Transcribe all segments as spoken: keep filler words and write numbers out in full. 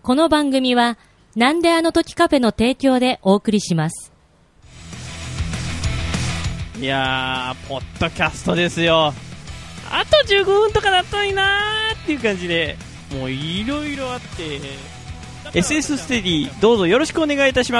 この番組はなんであの時カフェの提供でお送りします。 いやー、ポッドキャストですよ。あとじゅうごふんとかだったのになーっていう感じで、もういろいろあって エスエス ステディどうぞよろしくお願いいたします。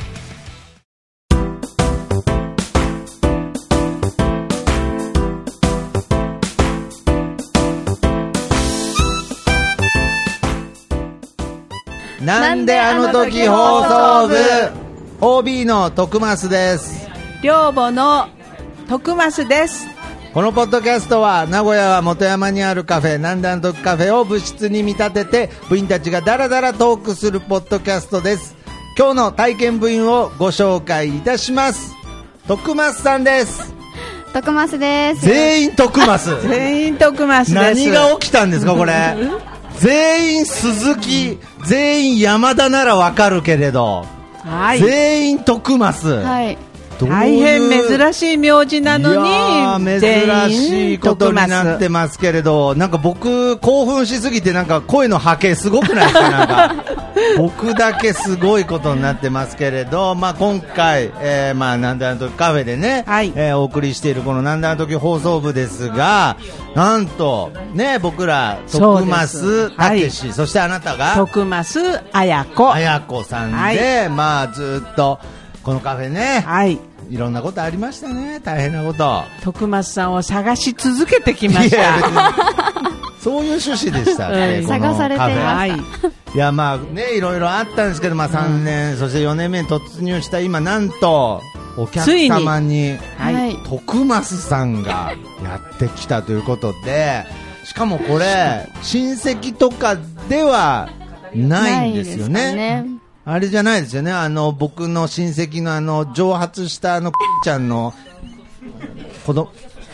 なんであの時放送部 オービー の徳増です。 寮母の徳増です。 このポッドキャストは名古屋は本山にあるカフェなんであの時カフェを部室に見立てて部員たちがダラダラトークするポッドキャストです。今日の体験部員をご紹介いたします。徳増さんです。 徳増です。 全員徳増全員徳増です。 何が起きたんですかこれ全員鈴木、全員山田ならわかるけれど、はい、全員徳増、はい、 大変珍しい名字なのに、 いや珍しいことになってますけれど、なんか僕興奮しすぎてなんか声の波形すごくないですかなんか僕だけすごいことになってますけれど、まあ、今回、えーまあ、なんであの時カフェでね、はいえー、お送りしているこのなんであの時放送部ですが、なんとね僕ら徳増たけし、そしてあなたが徳増綾子綾子さんで、はい、まあずっとこのカフェね、はい、いろんなことありましたね。大変なこと。 徳増さんを探し続けてきました。いやそういう趣旨でしたね、うん、このカフェ。探されてます。いやまあねいろいろあったんですけど、まあ、さんねん、うん、そしてよねんめに突入した今、なんとお客様に、はい、徳増さんがやってきたということで、しかもこれ親戚とかではないんですよね。あれじゃないですよね。あの僕の親戚のあの蒸発したあのちゃんの子供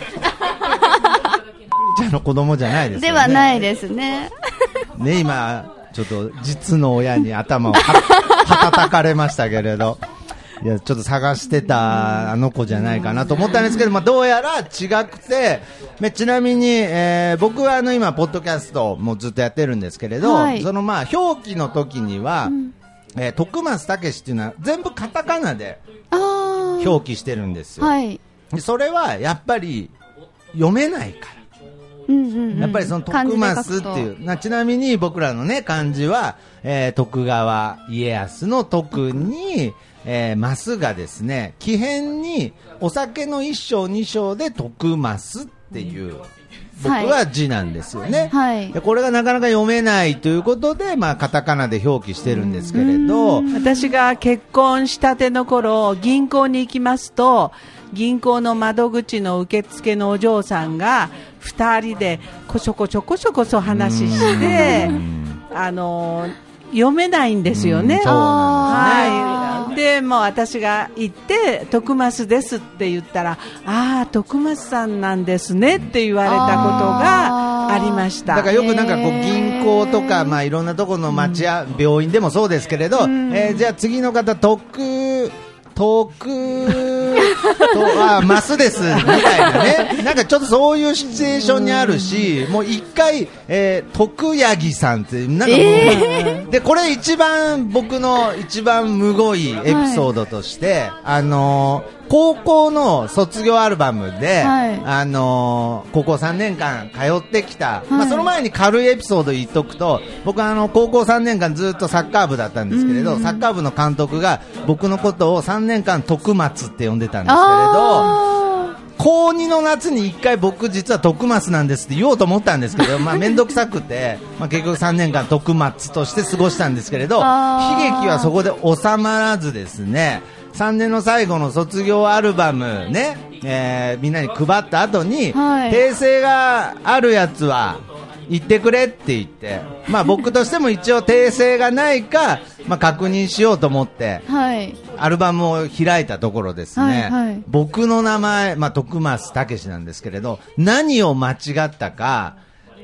ちゃんの子供じゃないですよね。 ではないですね。 ね今ちょっと実の親に頭をははたかれましたけれど、いやちょっと探してたあの子じゃないかなと思ったんですけど、まあ、どうやら違くて、ちなみに、えー、僕はあの今ポッドキャストもずっとやってるんですけれど、はい、そのまあ表記の時には、うんえー、徳増たけしっていうのは全部カタカナで表記してるんですよ、はい、それはやっぱり読めないから、うんうんうん、やっぱりその徳増っていうな、ちなみに僕らのね漢字は、えー、徳川家康の徳に、えー、増がですね木偏にお酒の一升二升で徳増っていう僕は字なんですよね、はい、でこれがなかなか読めないということで、まあ、カタカナで表記してるんですけれど、 私が結婚したての頃銀行に行きますと、銀行の窓口の受付のお嬢さんがふたりでこそこそこそこそ話してあの読めないんですよね。そうなんですね。はい、でもう私が行って徳増ですって言ったら、ああ徳増さんなんですねって言われたことがありました。 だからよくなんかこう銀行とか、まあ、いろんなところの町や病院でもそうですけれど、うんえー、じゃあ次の方徳徳とあマスですみたいなね、なんかちょっとそういうシチュエーションにあるし、もう一回、えー、徳八木さんってなんかもう、えー、でこれ一番僕の一番むごいエピソードとして、はい、あのー、高校の卒業アルバムで、はい、あのー、高校さんねんかん通ってきた、はいまあ、その前に軽いエピソード言っとくと、僕はあの高校さんねんかんずっとサッカー部だったんですけれど、サッカー部の監督が僕のことをさんねんかん徳松って呼んでたんですけれど、高にの夏にいっかい僕実は徳松なんですって言おうと思ったんですけど、まあ、めんどくさくて、まあ、結局さんねんかん徳松として過ごしたんですけれど、悲劇はそこで収まらずですね、さんねんの最後の卒業アルバムね、えー、みんなに配った後に、はい、訂正があるやつは言ってくれって言って、まあ、僕としても一応訂正がないか、まあ、確認しようと思って、はい、アルバムを開いたところですね、はいはい、僕の名前、まあ、徳増たけしなんですけれど、何を間違ったか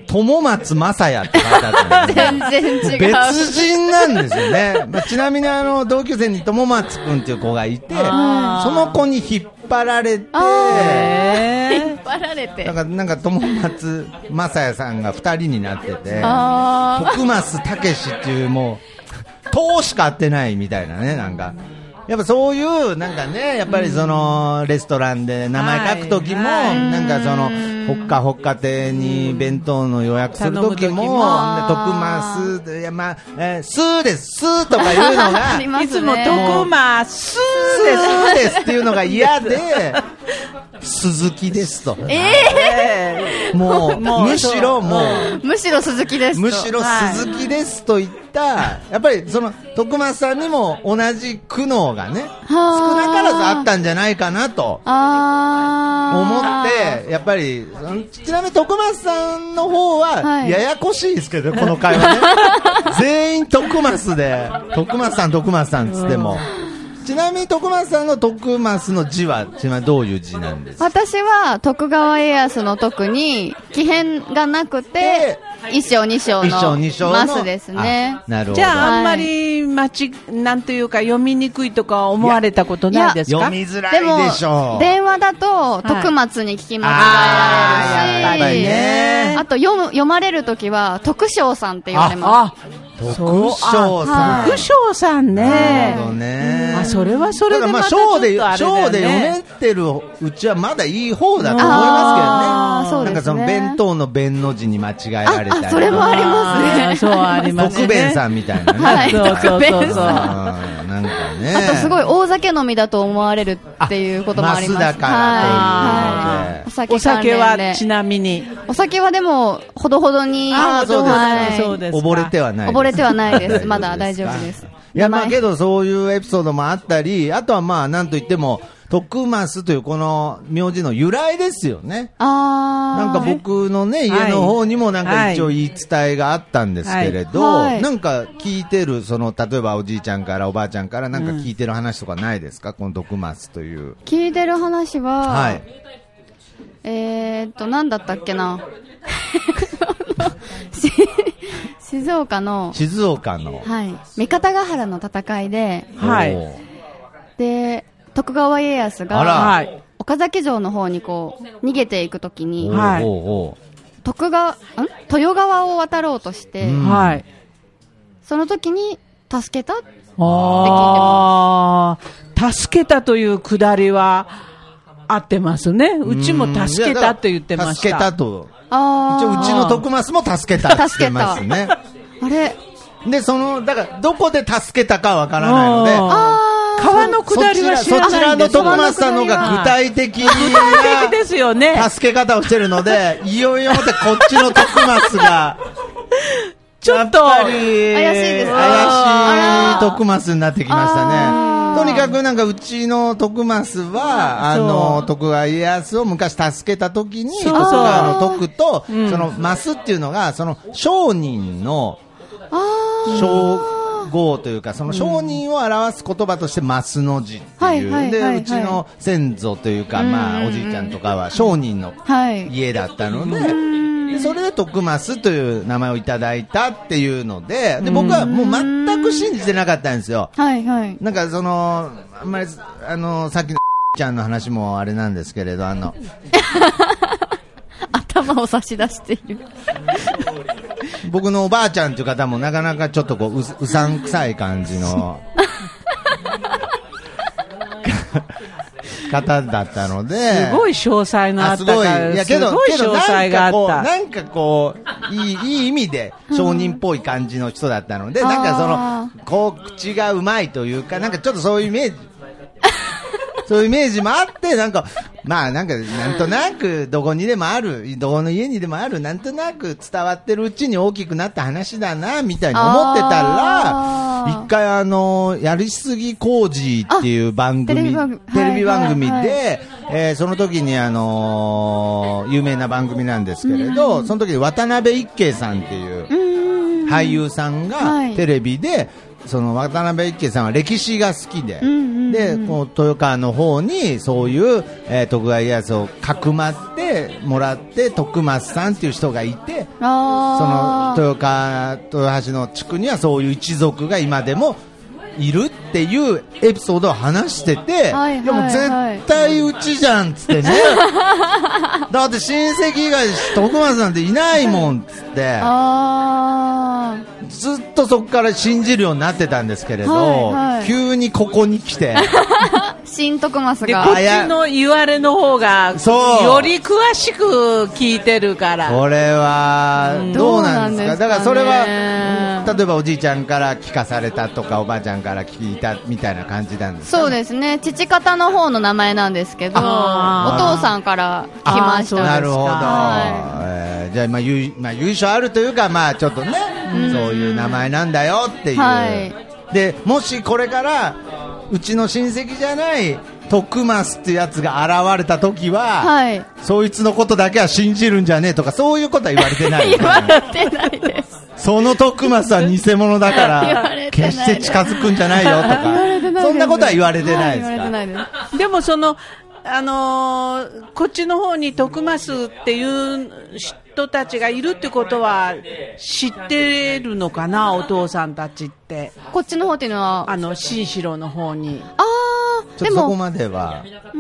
友松正也って書いてあったんですよ。 全然違う。 別人なんですよね。まあ、ちなみにあの同級生に友松くんっていう子がいて、その子に引っ張られて、 引っ張られて。 なんかなんか友松正也さんが二人になってて、 あ徳松武史っていうもう党しか合ってないみたいなね、なんか。やっぱそういうなんかね、やっぱりそのレストランで名前書くときも、なんかそのほっかほっか亭に弁当の予約するときも、徳マス、いやまあ、えー、スーです、スーとかいうのが、 ありますね。 いつも徳マススーですっていうのが嫌で、鈴木ですと。 えもう、 もうむしろもう、 ー、むしろ鈴木ですと。 むしろ鈴木ですと言った、やっぱりその徳松さんにも同じ苦悩がね、少なからずあったんじゃないかなと思あって、やっぱりちなみに徳松さんの方ははいややこしいですけど、この会話ね全員徳松で徳松さん徳松さんつっても、ちなみに徳松さんの徳松の字はちなみにどういう字なんですか？ 私は徳川家康の徳に奇変がなくて一章二章一章の二章のマスですね。 あなるほど。 じゃあ、 はいあんまりまち、なんというか読みにくいとか思われたことないですか？ 読みづらでもいでしょう。 電話だと徳松に聞き間違えられるし、 あーやっぱりねあと読む読まれるときは徳章さんって言われます。 あ、 徳章さん。 徳章さんなね。 るほどね。 あ、それはそれでまたちょっだからまあ章でとあれだ章でよね。 読めてるうちはまだいい方だと思いますけどね。 あーそうですね。 なんかその弁当の弁の字に間違えられたりとか。 あ、それもありますね。 あーそうありますね。 徳弁さんみたいなね。 はいそうそうそうそう。 うんなんかね。 あとすごい大酒飲みだと思われるっていうこともあります。 マスだからということではい。お酒お酒関連ではちなみに。 お酒はでもほどほどに。 あーそうですかはいそうですか。 溺れてはないです。 溺れてはないです。まだ大丈夫です。 いやまあ名前けどそういうエピソードもあったり、あとはまあなんといっても徳増というこの名字の由来ですよね。 あー。 なんか僕のね、家の方にもなんか一応言い伝えがあったんですけれど、 はいはいなんか聞いてる、その、例えばおじいちゃんからおばあちゃんからなんか聞いてる話とかないですか、この徳増という。 聞いてる話は、 はい。 えーっと、なんだったっけな。し静岡の、 静岡の。 はい、三方ヶ原の戦いで、 はいおーで、徳川家康あらが、 はい。 岡崎城の方にこう、逃げていくときに、 はいおーおー徳川、ん豊川を渡ろうとして、 うんはい。 その時に助けたああ、助けたというくだりは合ってますね。うちも助けたと言ってました。 助けたと。 あー一応うちの徳増も助けたって言ってますね。 あれで、その、だから、どこで助けたかわからないので、 ああー川の下りは知らそちらのないんです徳増さんの方が具体的具体的ですよね。 な助け方をしてるので、いよいよまたこっちの徳増が、 ちょっとやっぱり、 怪しいですね怪しい徳増になってきましたね。 あーとにかくなんかうちの徳増は、あの、徳川家康を昔助けた時に、 そう徳川の徳と、 うんその増っていうのが、その商人の、 あー称号というか、その商人を表す言葉として増の字っていう、で、 はいはいはいはいうちの先祖というか、まあ、おじいちゃんとかは商人のはい。 家だったので、でそれで徳増という名前をいただいたっていうので、で僕はもう全く信じてなかったんですよ。 はいはい。 なんかその、あんまり、あの、さっきのちゃんの話もあれなんですけれど、あの、 頭を差し出している。 僕のおばあちゃんという方もなかなかちょっとこう、ううさんくさい感じの方だったので、 すごい詳細のあったあすごい、 から、 いやけど、 すごいけど詳細があなんかこう、 った。 なんかこう、いい、いい意味で商人っぽい感じの人だったので、なんかそあの、こう、口がうまいというか、なんかちょっとそういうイメージ、そういうイメージもあって、なんか、まあなんか、なんとなく、どこにでもある、どこの家にでもある、なんとなく伝わってるうちに大きくなった話だな、みたいに思ってたあーら、一回あの、やりすぎ工事っていう番組、 テレビ番組テレビ番組で、 はいはいえーその時にあのー有名な番組なんですけれど、その時に渡辺一慶さんっていう俳優さんがはいテレビで、その渡辺一慶さんは歴史が好きで、 うんうんうんで、こう豊川の方にそういう、えー徳川家康をかくまって、 てもらって徳増さんっていう人がいて、そあの豊川豊橋の地区にはそういう一族が今でもいるっていうエピソードを話してて、 はいはいはい、 でも絶対うちじゃんっつってねだって親戚以外徳増なんていないもんっつってあずっとそこから信じるようになってたんですけれど、 はいはい、 急にここに来て新徳増で、 がこっちの言われの方がそうより詳しく聞いてるから。 これはどうなんですか。だからそれは例えばおじいちゃんから聞かされたとかおばあちゃんから聞いたみたいな感じなんですか。 そうですね、父方の方の名前なんですけど、お父さんから来ました。 なるほど、 はいえー、じゃあ、まあ、優まあ優勝あるというか、まあ、ちょっとね、うん、そういう名前なんだよっていう、はい、でもしこれからうちの親戚じゃない徳増っていうやつが現れた時は、はい、そいつのことだけは信じるんじゃねえとかそういうことは言われてない言われてないですその徳増は偽物だから決して近づくんじゃないよとかそんなことは言われてないですか。 はい、言われてないです。 でもそのあのー、こっちの方に徳増っていう人たちがいるってことは知ってるのかな、お父さんたちって。 こっちの方っていうのはあの新城の方に。 あちょっとそこまではうん、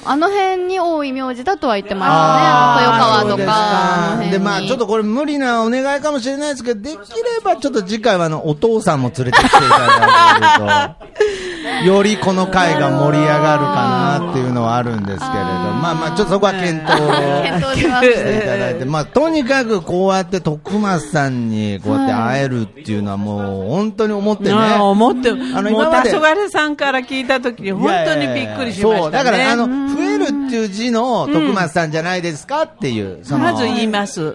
あの辺に多い名字だとは言ってましたね。豊川とかで、まあちょっとこれ無理なお願いかもしれないですけど、できればちょっと次回はあのお父さんも連れてきていただけるとよりこの回が盛り上がるかなっていうのはあるんですけれど、まあまあちょっとそこは検討していただいて、まあとにかくこうやって徳増さんにこうやって会えるっていうのはもう本当に思ってね、 あ思って、あのもう今まで黄昏さんから聞いた時に本当にびっくりしましたね。 そうだからあの増えるっていう字の徳増さんじゃないですかっていう、 うん、 そのまず言います、うん、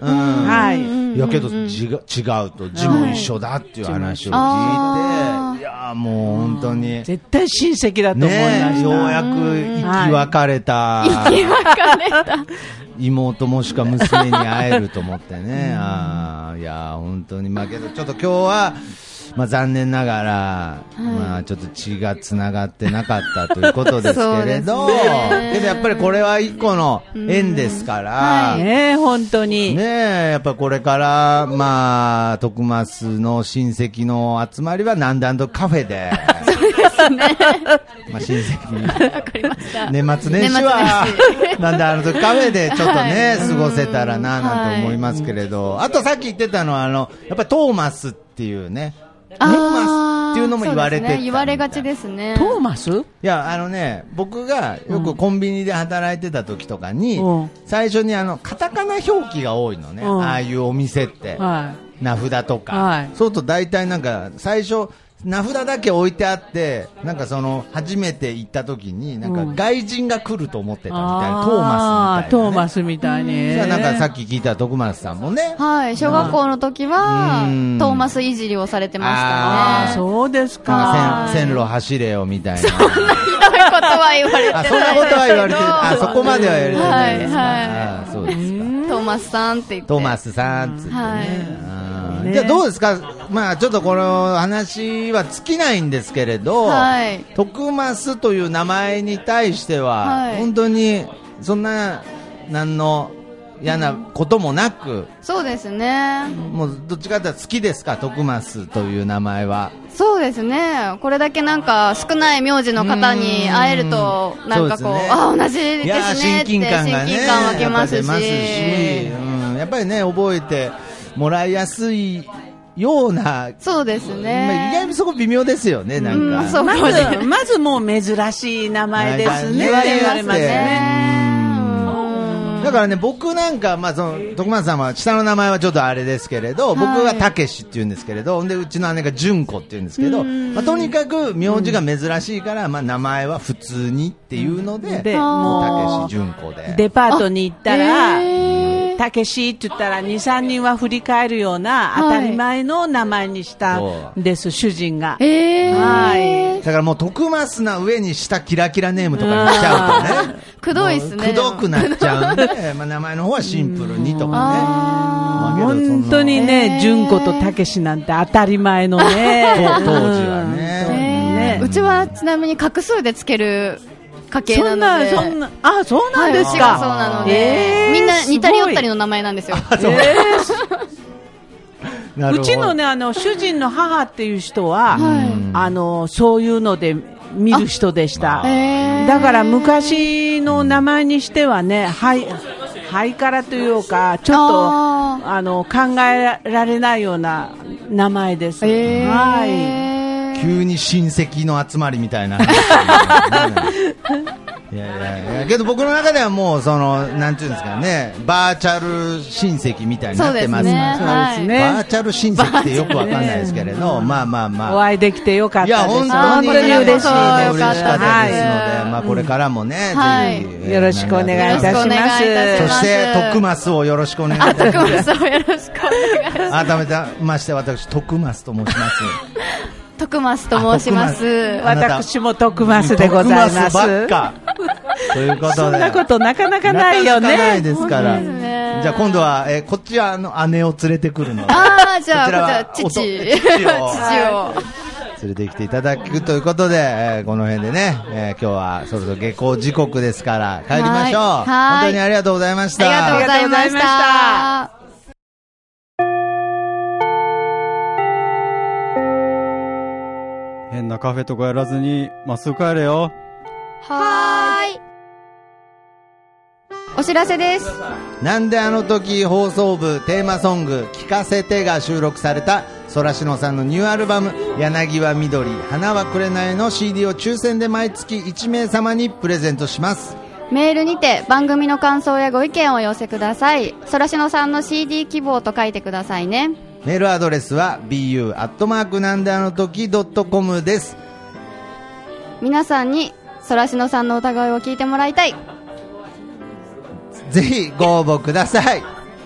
はい、いやけど字が違うと字も一緒だっていう話を聞いて、いやもう本当に絶対親戚だと思いました、 ね、ようやく生き別れた、はい、 生き別れた妹もしくは娘に会えると思ってね、あいや本当に、まあけどちょっと今日はまあ、残念ながら、はい、まあ、ちょっと血がつながってなかったということですけれど、ね、けどやっぱりこれは一個の縁ですから、 はい、ね、本当にね、やっぱりこれからまあ徳増の親戚の集まりはなんであんとカフェでそうですねまあ親戚年末年始はなんであの時カフェでちょっとね、はい、過ごせたらななんて思いますけれど、はい、あとさっき言ってたのはあのやっぱりトーマスっていうね、トーマスっていうのも言われてた、 ね、言われがちですね。 トーマス？いやあのね、僕がよくコンビニで働いてた時とかに、うん、最初にあのカタカナ表記が多いのね、うん、ああいうお店って、はい、名札とか、はい、そうすると大体なんか最初名札だけ置いてあって、なんかその初めて行った時になんか外人が来ると思ってたみたいな、うん、トーマスみたいな、ね、 トーマスみたいに、 なんかさっき聞いた徳松さんもね、 はい、小学校の時はトーマスいじりをされてましたね。 あ、そうですか。 線路走れよみたいな、 そんなひどいことは言われてない。 あ、そんなことは言われてない、あ、そこまでは言われてないですか、はいはい、あ、そうですか。 トーマスさんって言って、 トーマスさんって言ってね、 はい、 じゃあどうですか、まあ、ちょっとこの話は尽きないんですけれど、はい、徳増という名前に対しては、はい、本当にそんな何の嫌なこともなく、うん、 そうですね、 もうどっちかというと好きですか、徳増という名前は。 そうですね、これだけなんか少ない名字の方に会えるとなんかこう、う、ね、あ、同じですねって親近感がね、親近感湧きますし、やっぱり出ますし、 うん、やっぱりね覚えてもらいやすいような、 そうですね、 まあ、意外にそこ微妙ですよね、なんか、 うん、そう、まずまずもう珍しい名前ですね、言われますね。 だからね、僕なんか、まあ、その徳松さんは下の名前はちょっとあれですけれど、僕はたけしって言うんですけれど、でうちの姉が純子って言うんですけど、まあ、とにかく名字が珍しいから、まあ、名前は普通にっていうので、でもうたけし純子でデパートに行ったらたけしって言ったら にさんにんは振り返るような当たり前の名前にしたんです、主人が。 はい、 だからもう徳増な上にしたキラキラネームとかにしちゃうとね、 くどいっすね、 くどくなっちゃうんでまあ名前の方はシンプルにとかね、まあ、 本当にね、純子とたけしなんて当たり前のね当時はね、 うちはちなみに画数でつける家系なので。 そんな、そんな、あ、そうなんですか。 はい、そうなので、えー、みんな似たり寄ったりの名前なんですよ。 えー、うちのね、あの、主人の母っていう人は、はい、あの、そういうので見る人でした。だから昔の名前にしてはね、はい、ハイカラというか、ちょっと、あ, あの、考えられないような名前です。えー、はい。 急に親戚の集まりみたいな。いやいやいや、けど僕の中ではもうそのなんていうんですかね、バーチャル親戚みたいになってますから、そうですね、バーチャル親戚ってよくわかんないですけれど、まあまあまあお会いできてよかったです。いや本当に嬉しいです。嬉しかったですので、 はい、 まあこれからもね、 はい、ぜひよろしくお願いいたします。 そして徳増をよろしくお願いいたします。 徳増をよろしくお願いします。 改めてまして私徳増と申します。 徳増と申します。 私も徳増でございます。 ばっかということで、 そんなことなかなかないよね。 なかなかないですから。じゃあ今度は、えー、こっちはあの姉を連れてくるので、 ああ、じゃあこちら父父を連れてきていただくということで、えー、この辺でね、えー、今日はそろそろ下校時刻ですから帰りましょう。本当にありがとうございました。 ありがとうございました。 変なカフェとかやらずにまっすぐ帰れよ。 はーい。お知らせです。 なんであの時放送部テーマソング聞かせてが収録されたソラシノさんのニューアルバム柳は緑花はくれないの シーディー を抽選で毎月いち名様にプレゼントします。 メールにて番組の感想やご意見をお寄せください。ソラシノさんの シーディー 希望と書いてくださいね。 メールアドレスは ビーユー アットマーク なんであの時 ドットコム です。 皆さんにソラシノさんの歌声を聞いてもらいたい。 ぜひご応募ください。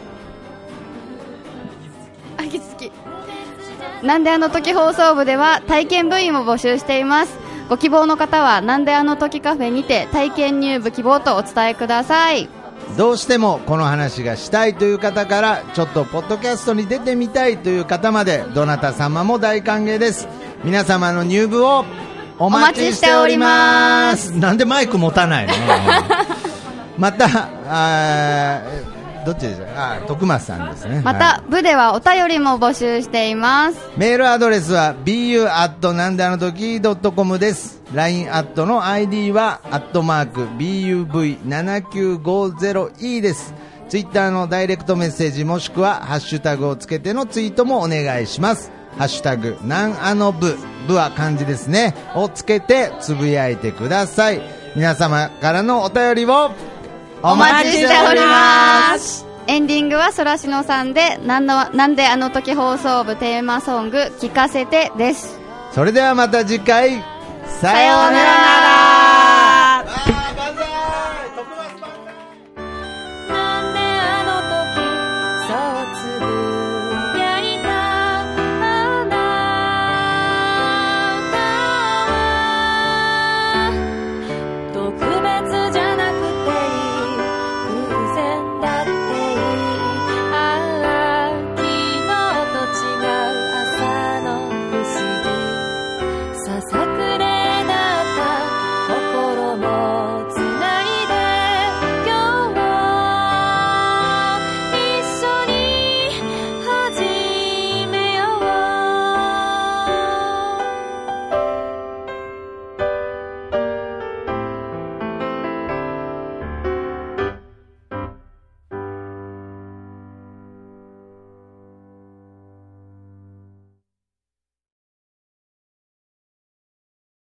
あきつきなんであの時放送部では体験部員を募集しています。ご希望の方はなんであの時カフェにて体験入部希望とお伝えください。 どうしてもこの話がしたいという方からちょっとポッドキャストに出てみたいという方までどなた様も大歓迎です。皆様の入部をお待ちしております。なんでマイク持たないのまたあどっちでしょう。あ、徳松さんですね。 また、はい、部ではお便りも募集しています。 メールアドレスは ビーユー アット なんであの時 ドットコム です。 ライン アットの アイディー はアットマーク ビーユーブイななきゅうごゼロイー です。ツイッターのダイレクトメッセージもしくはハッシュタグをつけてのツイートもお願いします。ハッシュタグなんあの部、部は漢字ですねをつけてつぶやいてください。皆様からのお便りをお待ちしております。エンディングはソラシノさんでなんのなんであの時放送部テーマソング聞かせてです。 それではまた次回さようなら。